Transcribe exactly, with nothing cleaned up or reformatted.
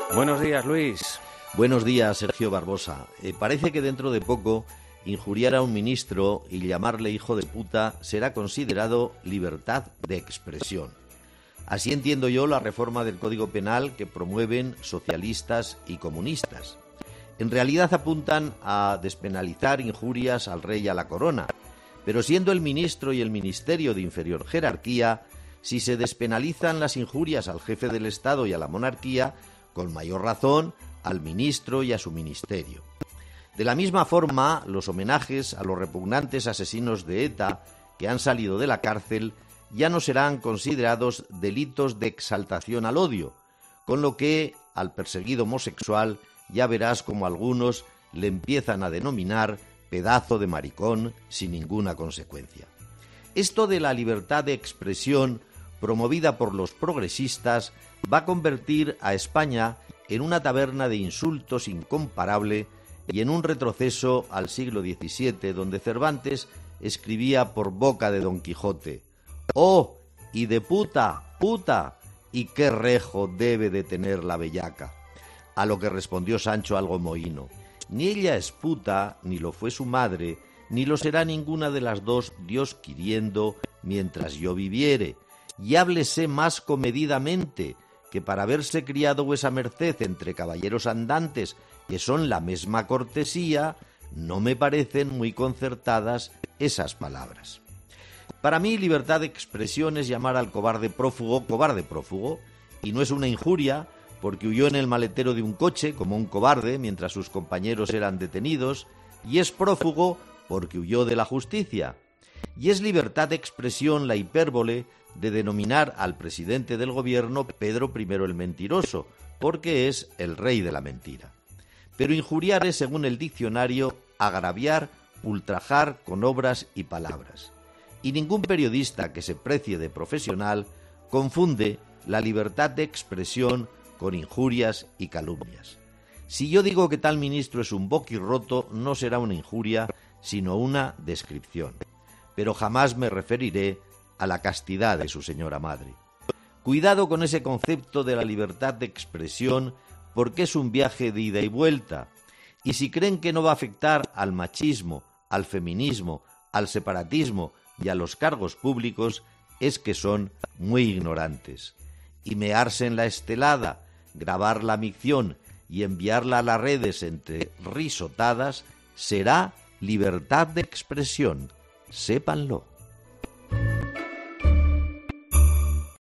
Buenos días, Luis. Buenos días, Sergio Barbosa. Eh, parece que dentro de poco injuriar a un ministro y llamarle hijo de puta será considerado libertad de expresión. Así entiendo yo la reforma del Código Penal que promueven socialistas y comunistas. En realidad apuntan a despenalizar injurias al rey y a la corona, pero siendo el ministro y el ministerio de inferior jerarquía, si se despenalizan las injurias al jefe del Estado y a la monarquía, con mayor razón al ministro y a su ministerio. De la misma forma, los homenajes a los repugnantes asesinos de ETA que han salido de la cárcel ya no serán considerados delitos de exaltación al odio, con lo que al perseguido homosexual ya verás como algunos le empiezan a denominar pedazo de maricón sin ninguna consecuencia. Esto de la libertad de expresión promovida por los progresistas va a convertir a España en una taberna de insultos incomparable y en un retroceso al siglo diecisiete, donde Cervantes escribía por boca de Don Quijote: «Oh, y de puta, puta, y qué rejo debe de tener la bellaca». A lo que respondió Sancho algo mohíno: «Ni ella es puta, ni lo fue su madre, ni lo será ninguna de las dos, Dios quiriendo, mientras yo viviere. Y háblese más comedidamente, que para haberse criado vuesa merced entre caballeros andantes, que son la mesma cortesía, no me parecen muy concertadas esas palabras». Para mí, libertad de expresión es llamar al cobarde prófugo cobarde prófugo, y no es una injuria, porque huyó en el maletero de un coche como un cobarde mientras sus compañeros eran detenidos, y es prófugo porque huyó de la justicia. Y es libertad de expresión la hipérbole de denominar al presidente del gobierno Pedro primero el Mentiroso, porque es el rey de la mentira. Pero injuriar es, según el diccionario, agraviar, ultrajar con obras y palabras. Y ningún periodista que se precie de profesional confunde la libertad de expresión con injurias y calumnias. Si yo digo que tal ministro es un boquirroto, no será una injuria, sino una descripción. Pero jamás me referiré a la castidad de su señora madre. Cuidado con ese concepto de la libertad de expresión, porque es un viaje de ida y vuelta. Y si creen que no va a afectar al machismo, al feminismo, al separatismo y a los cargos públicos, es que son muy ignorantes. Y mearse en la estelada, grabar la micción y enviarla a las redes entre risotadas será libertad de expresión, sépanlo.